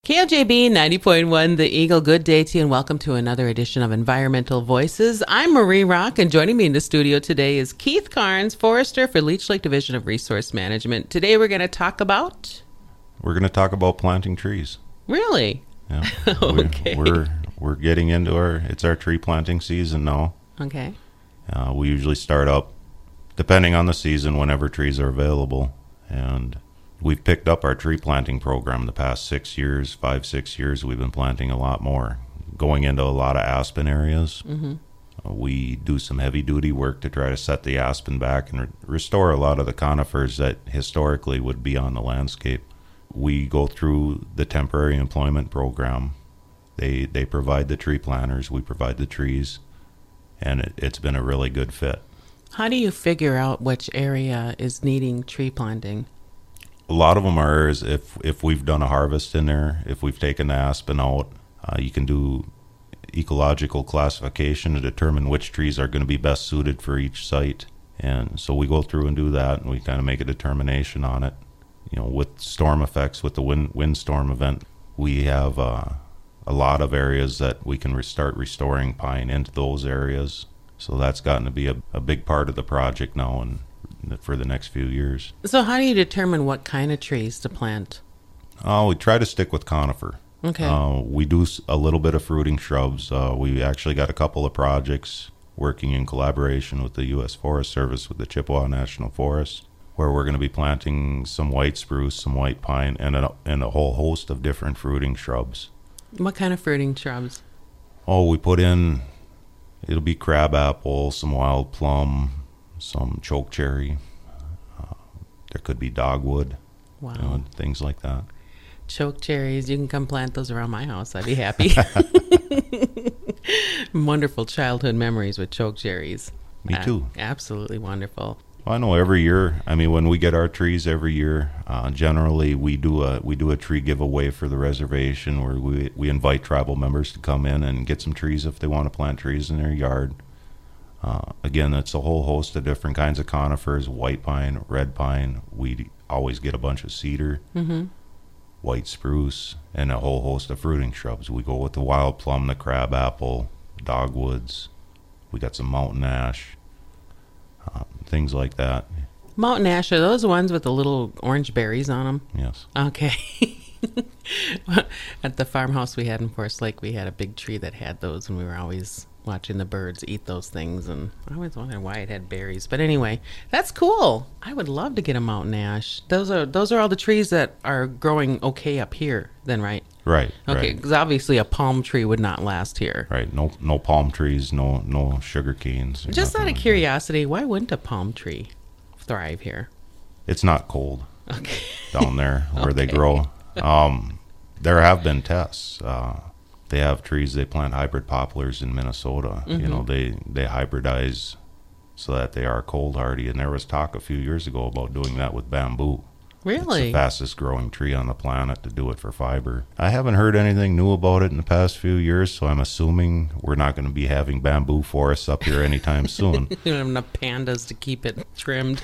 KLJB 90.1 The Eagle, good day to you and welcome to another edition of Environmental Voices. I'm Marie Rock and joining me in the studio today is Keith Carnes, Forester for Leech Lake Division of Resource Management. Today we're going to talk about... We're going to talk about planting trees. Really? Yeah. Okay. We're getting into our tree planting season now. Okay. We usually start up, depending on the season, whenever trees are available. And we've picked up our tree planting program the past 6 years, 6 years. We've been planting a lot more, going into a lot of aspen areas. Mm-hmm. We do some heavy duty work to try to set the aspen back and restore a lot of the conifers that historically would be on the landscape. We go through the temporary employment program. They provide the tree planters, we provide the trees, and it's been a really good fit. How do you figure out which area is needing tree planting? A lot of them are if we've done a harvest in there, if we've taken the aspen out, you can do ecological classification to determine which trees are going to be best suited for each site. And so we go through and do that, and we kind of make a determination on it. You know, with storm effects, with the windstorm event, we have a lot of areas that we can start restoring pine into those areas. So that's gotten to be a big part of the project now and for the next few years. So how do you determine what kind of trees to plant? We try to stick with conifer. Okay. We do a little bit of fruiting shrubs. We actually got a couple of projects working in collaboration with the U.S. Forest Service with the Chippewa National Forest, where we're going to be planting some white spruce, some white pine, and a whole host of different fruiting shrubs. What kind of fruiting shrubs? We put in, it'll be crabapple, some wild plum, some chokecherry. There could be dogwood. Wow. Things like that. Chokecherries, you can come plant those around my house. I'd be happy. Wonderful childhood memories with chokecherries. Me too. Absolutely wonderful. Well, I know every year, when we get our trees every year, generally we do a tree giveaway for the reservation where we invite tribal members to come in and get some trees if they want to plant trees in their yard. Again, it's a whole host of different kinds of conifers, white pine, red pine. We always get a bunch of cedar, Mm-hmm. white spruce, and a whole host of fruiting shrubs. We go with the wild plum, the crabapple, dogwoods. We got some mountain ash. Things like that. Mountain ash, are those ones with the little orange berries on them? Yes. Okay. At the farmhouse we had in Forest Lake, we had a big tree that had those, and we were always watching the birds eat those things, and I always wondered why it had berries. But anyway, that's cool. I would love to get a mountain ash. Those are all the trees that are growing okay up here, then, right? Right. Okay, because obviously a palm tree would not last here. Right. No palm trees, no sugar canes. Just out of curiosity, why wouldn't a palm tree thrive here? It's not cold down there where they Okay. grow. There have been tests. They have trees, they plant hybrid poplars in Minnesota. Mm-hmm. They hybridize so that they are cold hardy. And there was talk a few years ago about doing that with bamboo. It's Really? the fastest growing tree on the planet to do it for fiber. I haven't heard anything new about it in the past few years, so I'm assuming we're not going to be having bamboo forests up here anytime soon. You don't have enough pandas to keep it trimmed.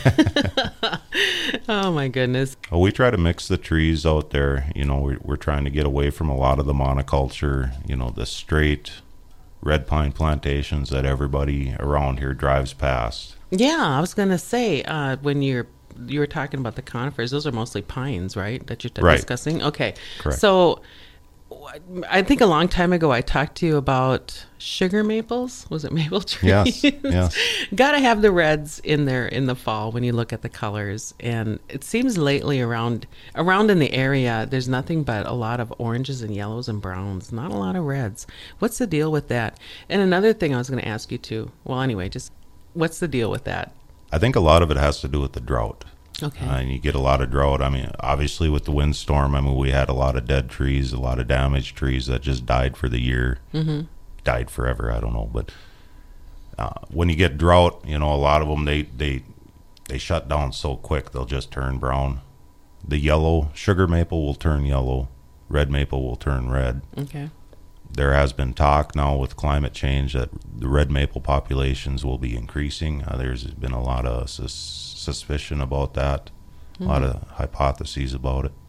Oh, my goodness. Well, we try to mix the trees out there. We're trying to get away from a lot of the monoculture, the straight red pine plantations that everybody around here drives past. Yeah, I was going to say, when you were talking about the conifers, those are mostly pines, right, that you're Right. discussing? Okay. Correct. So I think a long time ago I talked to you about sugar maples. Was it maple trees? Yes. Got to have the reds in there in the fall when you look at the colors. And it seems lately around in the area, there's nothing but a lot of oranges and yellows and browns, not a lot of reds. What's the deal with that? And another thing I was going to ask you too. Well, anyway, just what's the deal with that? I think a lot of it has to do with the drought. Okay. And you get a lot of drought. Obviously with the windstorm, we had a lot of dead trees, a lot of damaged trees that just died for the year. Mm-hmm. Died forever, I don't know. But when you get drought, a lot of them, they shut down so quick, they'll just turn brown. The yellow, sugar maple will turn yellow. Red maple will turn red. Okay. There has been talk now with climate change that the red maple populations will be increasing. There's been a lot of suspicion about that, a lot of hypotheses about it.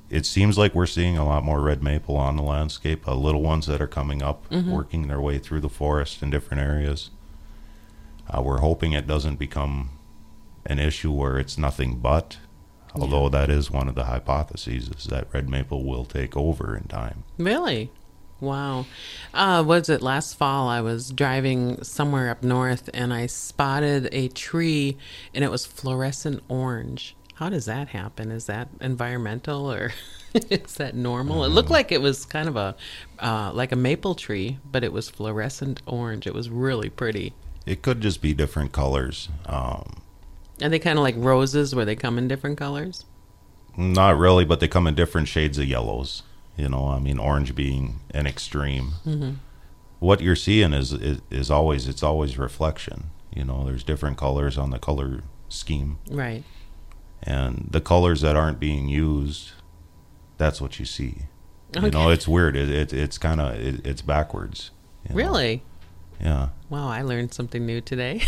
it seems like we're seeing a lot more red maple on the landscape, little ones that are coming up, working their way through the forest in different areas. We're hoping it doesn't become an issue where it's nothing but, although that is one of the hypotheses, is that red maple will take over in time. Really? Wow. Was it last fall? I was driving somewhere up north and I spotted a tree and it was fluorescent orange. How does that happen? Is that environmental or is that normal? It looked like it was kind of a like a maple tree, but it was fluorescent orange. It was really pretty. It could just be different colors. Are they kind of like roses where they come in different colors? Not really, but they come in different shades of yellows. You know, I mean, orange being an extreme. Mm-hmm. What you're seeing is always reflection. You know, there's different colors on the color scheme. Right. And the colors that aren't being used, that's what you see. Okay. You know, it's weird. It's kind of, it's backwards. Really? Yeah. Wow, I learned something new today.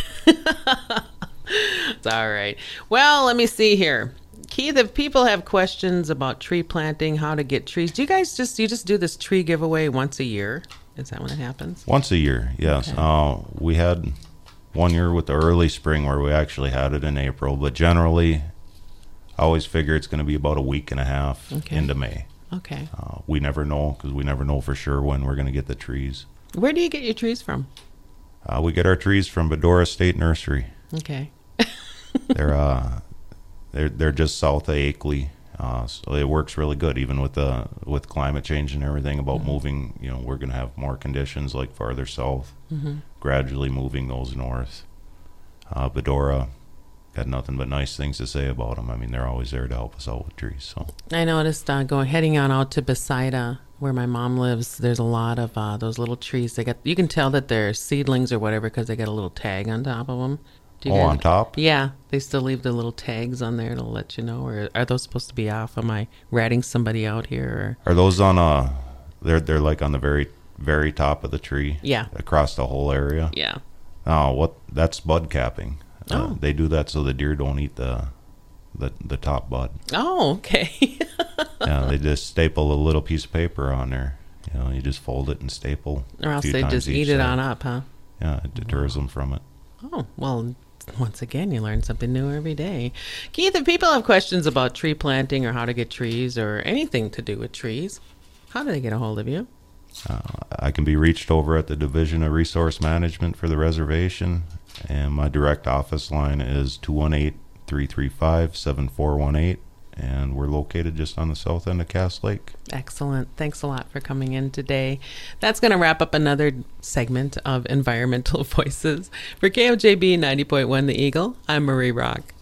It's all right. Well, let me see here. Keith, if people have questions about tree planting, how to get trees, do you guys just do this tree giveaway once a year? Is that when it happens? Once a year, yes. Okay. We had 1 year with the early spring where we actually had it in April, but generally, I always figure it's going to be about a week and a half into May. Okay. We never know because we never know for sure when we're going to get the trees. Where do you get your trees from? We get our trees from Bedora State Nursery. Okay. They're just south of Akeley, so it works really good. Even with climate change and everything about moving, you know, we're going to have more conditions like farther south, gradually moving those north. Bedora got nothing but nice things to say about them. I mean, they're always there to help us out with trees. So I noticed heading on out to Besaida, where my mom lives, there's a lot of those little trees. You can tell that they're seedlings or whatever because they got a little tag on top of them. On top? Yeah, they still leave the little tags on there to let you know. Or are those supposed to be off? Am I ratting somebody out here? Or are those on they're like on the very, very top of the tree? Yeah. Across the whole area? Yeah. Oh, that's bud capping. They do that so the deer don't eat the top bud. Oh, okay. Yeah, they just staple a little piece of paper on there. You know, you just fold it and staple. Or else they just eat it on up, huh? Yeah, it deters them from it. Oh, well, once again, you learn something new every day. Keith, if people have questions about tree planting or how to get trees or anything to do with trees, how do they get a hold of you? I can be reached over at the Division of Resource Management for the reservation, and my direct office line is 218-335-7418, and we're located just on the south end of Cass Lake. Excellent. Thanks a lot for coming in today. That's going to wrap up another segment of Environmental Voices. For KOJB 90.1 The Eagle, I'm Marie Rock.